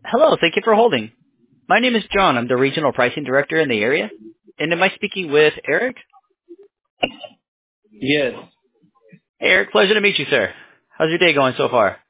Hello, thank you for holding. My name is John. I'm the regional pricing director in the area. And am I speaking with Eric? Yes. Hey, Eric, pleasure to meet you, sir. How's your day going so far?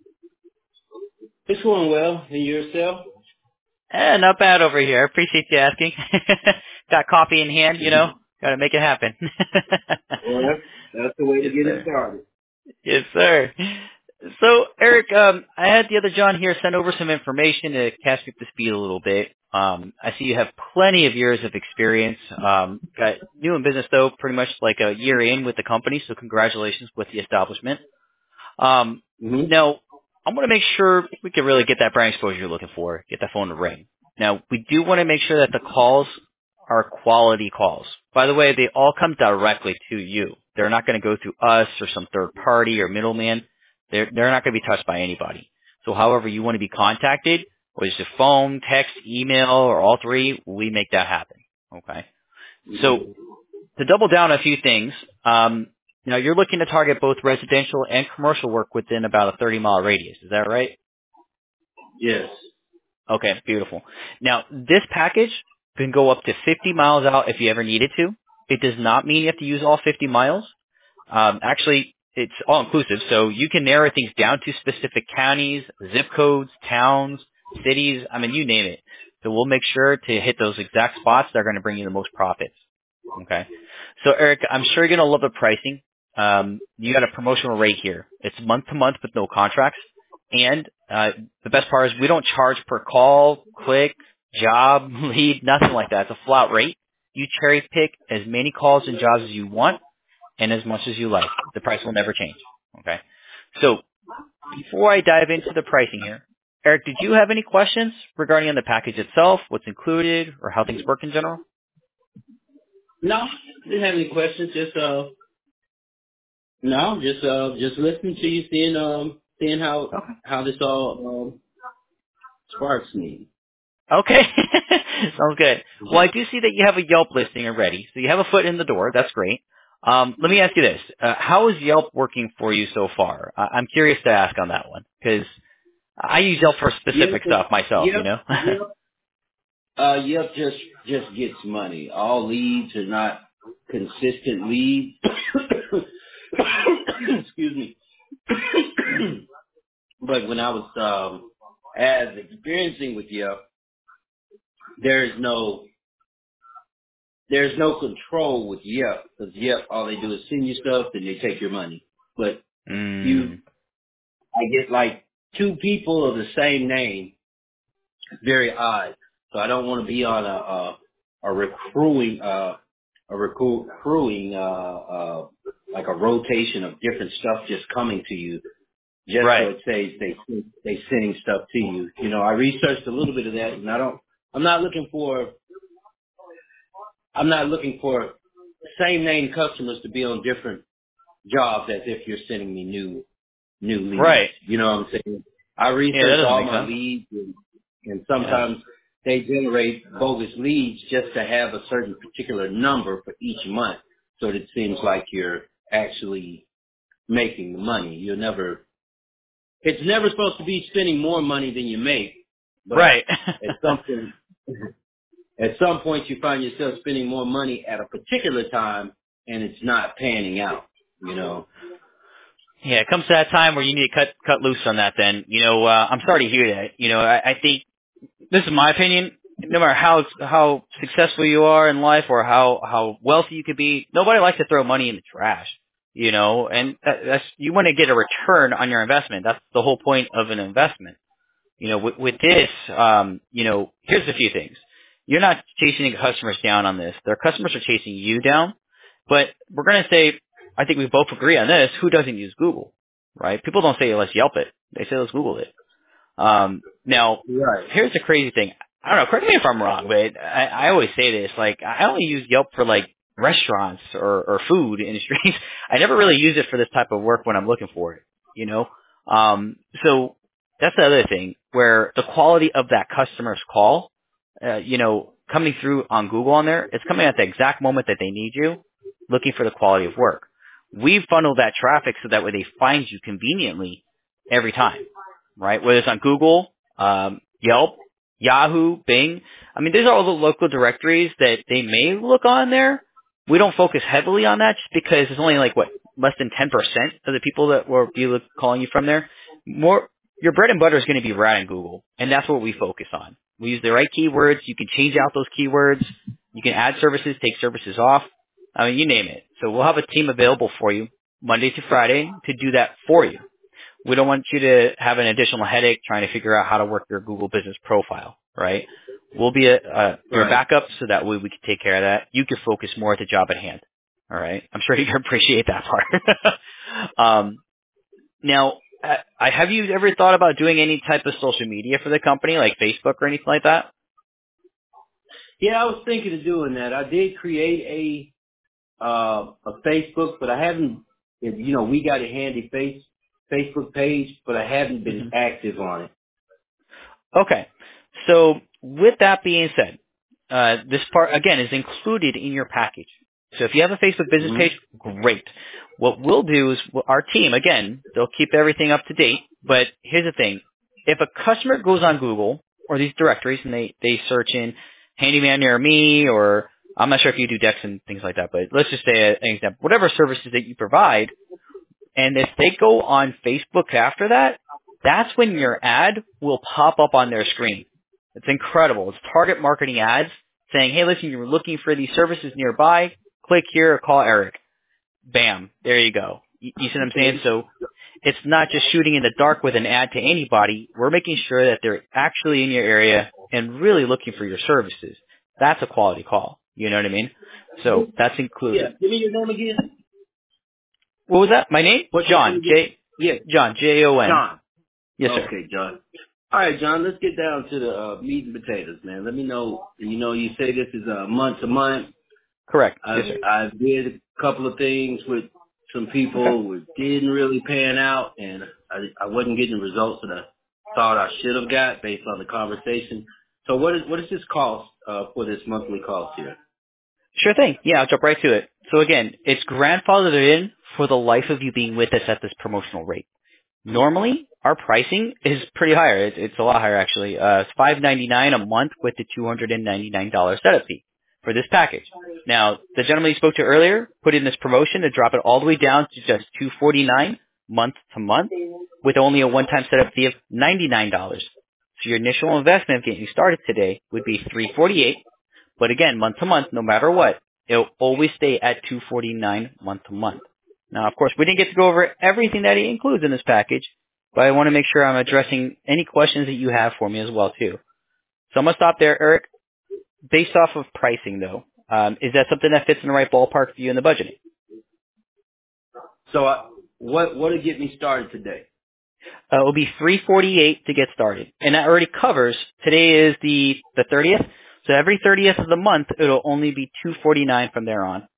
It's going well. And yourself? Not bad over here. I appreciate you asking. Got coffee in hand, Got to make it happen. Well, that's the way to Yes, get it sir. started. Yes, sir. So, Eric, I had the other John here send over some information to catch me up to speed a little bit. I see you have plenty of years of experience. Got new in business though, pretty much like a year in with the company. So, congratulations with the establishment. hmm Now, I want to make sure we can really get that brand exposure you're looking for, get that phone to ring. Now, we do want to make sure that the calls are quality calls. By the way, they all come directly to you. They're not going to go through us or some third party or middleman. They're not going to be touched by anybody. So however you want to be contacted, whether it's your phone, text, email, or all three, we make that happen. Okay. So to double down on a few things, you're looking to target both residential and commercial work within about a 30-mile radius. Is that right? Yes. Okay, beautiful. Now, this package can go up to 50 miles out if you ever needed to. It does not mean you have to use all 50 miles. Actually, it's all inclusive, so you can narrow things down to specific counties, zip codes, towns, cities. I mean, you name it. So we'll make sure to hit those exact spots that are going to bring you the most profits. Okay. So Eric, I'm sure you're going to love the pricing. You got a promotional rate here. It's month to month with no contracts. And the best part is we don't charge per call, click, job, lead, nothing like that. It's a flat rate. You cherry pick as many calls and jobs as you want and as much as you like. The price will never change. Okay. So before I dive into the pricing here, Eric, did you have any questions regarding on the package itself, what's included, or how things work in general? No, didn't have any questions. Just listening to you, seeing how this all sparks me. Okay. Sounds good. Well, I do see that you have a Yelp listing already, so you have a foot in the door. That's great. Let me ask you this. How is Yelp working for you so far? I'm curious to ask on that one, because I use Yelp for specific Yep. stuff myself, Yep. Yep. Yep. Just gets money. All leads are not consistent leads. Excuse me. But when I was as experiencing with Yelp, there's no control with Yelp, because Yelp, all they do is send you stuff and they take your money. But mm, I get like two people of the same name. It's very odd. So I don't want to be on a recruiting like a rotation of different stuff just coming to you. Just so right. it says they sending stuff to you. I researched a little bit of that, and I'm not looking for same name customers to be on different jobs as if you're sending me new leads. Right. You know what I'm saying? I Yeah, that research doesn't all make my sense. leads, and Yeah. sometimes they generate bogus leads just to have a certain particular number for each month, so that it seems like you're actually making the money. It's never supposed to be spending more money than you make, but Right. at some point you find yourself spending more money at a particular time, and it's not panning out. Yeah, it comes to that time where you need to cut loose on that then. I'm sorry to hear that. I think this is my opinion. No matter how successful you are in life or how wealthy you could be, nobody likes to throw money in the trash. And that's you want to get a return on your investment. That's the whole point of an investment. With this, here's a few things. You're not chasing customers down on this. Their customers are chasing you down. But we're going to say, I think we both agree on this. Who doesn't use Google, right? People don't say let's Yelp it. They say let's Google it. Now, Right. here's the crazy thing. I don't know, correct me if I'm wrong, but I always say this, like, I only use Yelp for, like, restaurants or food industries. I never really use it for this type of work when I'm looking for it, you know? So that's the other thing, where the quality of that customer's call, coming through on Google on there, it's coming at the exact moment that they need you, looking for the quality of work. We funnel that traffic so that way they find you conveniently every time, right? Whether it's on Google, Yelp, Yahoo, Bing. I mean, these are all the local directories that they may look on there. We don't focus heavily on that just because it's only like, less than 10% of the people that will be calling you from there. Your bread and butter is going to be right on Google, and that's what we focus on. We use the right keywords. You can change out those keywords. You can add services, take services off. I mean, you name it. So we'll have a team available for you Monday to Friday to do that for you. We don't want you to have an additional headache trying to figure out how to work your Google business profile, right? We'll be your backup so that way we can take care of that. You can focus more at the job at hand, all right? I'm sure you can appreciate that part. Now, have you ever thought about doing any type of social media for the company, like Facebook or anything like that? Yeah, I was thinking of doing that. I did create a Facebook, but I haven't. We got a handy Facebook page, but I haven't been active on it. Okay. So with that being said, this part, again, is included in your package. So if you have a Facebook business page, great. What we'll do is our team, again, they'll keep everything up to date. But here's the thing. If a customer goes on Google or these directories and they search in handyman near me, or I'm not sure if you do decks and things like that, but let's just say an example, whatever services that you provide, and if they go on Facebook after that, that's when your ad will pop up on their screen. It's incredible. It's target marketing ads saying, hey, listen, you're looking for these services nearby. Click here or call Eric. Bam. There you go. You see what I'm saying? So it's not just shooting in the dark with an ad to anybody. We're making sure that they're actually in your area and really looking for your services. That's a quality call. You know what I mean? So that's included. Yeah. Give me your name again. What was that? My name? What's John. John. Jon. John. Yes, sir. Okay, John. All right, John, let's get down to the meat and potatoes, man. Let me know. You say this is month to month. Correct. Yes, sir. I did a couple of things with some people who didn't really pan out, and I wasn't getting the results that I thought I should have got based on the conversation. So what is this cost for this monthly cost here? Sure thing. Yeah, I'll jump right to it. So again, it's grandfathered in for the life of you being with us at this promotional rate. Normally, our pricing is pretty higher. It's a lot higher actually. It's $599 a month with the $299 setup fee for this package. Now, the gentleman you spoke to earlier put in this promotion to drop it all the way down to just $249 month to month with only a one-time setup fee of $99. So your initial investment of getting started today would be $348. But again, month to month, no matter what, it'll always stay at $249 month to month. Now, of course, we didn't get to go over everything that he includes in this package, but I want to make sure I'm addressing any questions that you have for me as well, too. So I'm going to stop there, Eric. Based off of pricing, though, is that something that fits in the right ballpark for you in the budgeting? So what would get me started today? It will be $348 to get started, and that already covers. Today is the 30th, so every 30th of the month it'll only be $249 from there on.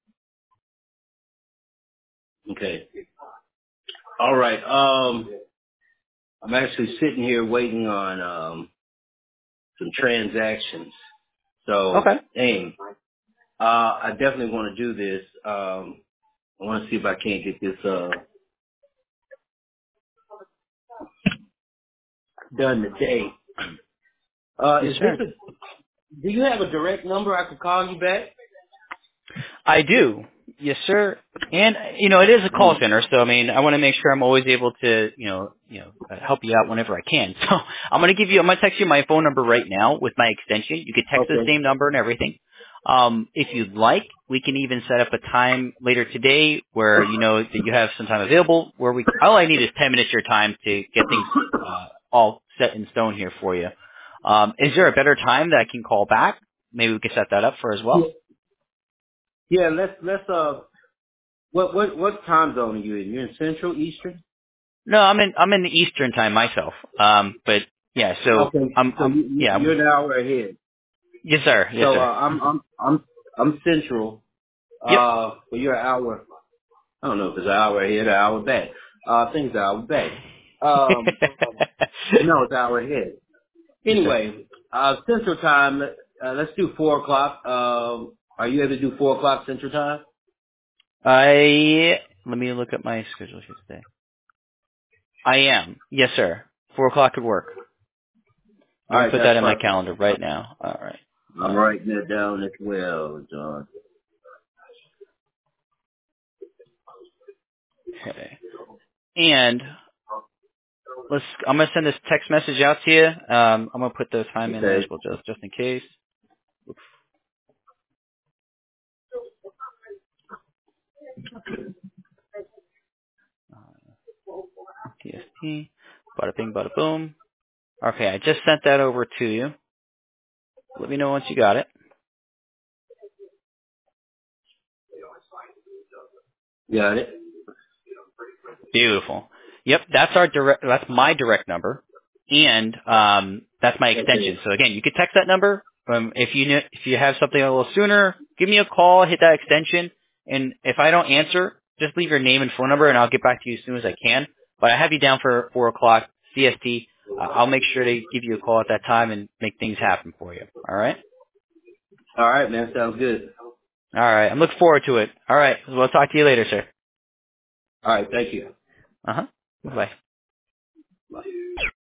Okay. All right. I'm actually sitting here waiting on some transactions. So, Okay. dang, I definitely want to do this. I want to see if I can't get this done today. Yes, sir. Do you have a direct number I could call you back? I do. Yes, sir. And, it is a call center, so, I want to make sure I'm always able to, help you out whenever I can. So I'm going to text you my phone number right now with my extension. You can text the same number and everything. If you'd like, we can even set up a time later today where, that you have some time available where all I need is 10 minutes of your time to get things, all set in stone here for you. Is there a better time that I can call back? Maybe we can set that up for as well. Yeah, let's what time zone are you in? You're in Central, Eastern? No, I'm in the Eastern time myself. But yeah, so Okay. You're an hour ahead. Yes, sir. Yes, so sir. I'm Central. Yep. Well, you're an hour. I don't know if it's an hour ahead or an hour back. I think it's an hour back. No, it's an hour ahead. Anyway, Central time. Let's do 4:00. Are you able to do 4:00 Central time? Let me look at my schedule here today. I am. Yes, sir. 4:00 could work. I'm going to put that that's in my perfect. calendar right now. All right. I'm writing that down as well, John. Okay. And I'm going to send this text message out to you. I'm going to put the time in there as Okay. well, just in case. TST. Bada bing, bada boom. Okay, I just sent that over to you. Let me know once you got it. Got it. Beautiful. Yep, that's my direct number, and that's my extension. Okay. So again, you could text that number. If you have something a little sooner, give me a call, hit that extension, and if I don't answer, just leave your name and phone number, and I'll get back to you as soon as I can. But I have you down for 4 o'clock CST. I'll make sure to give you a call at that time and make things happen for you. All right? All right, man. Sounds good. All right. I'm looking forward to it. All right. We'll talk to you later, sir. All right. Thank you. Uh-huh. Bye-bye. Bye.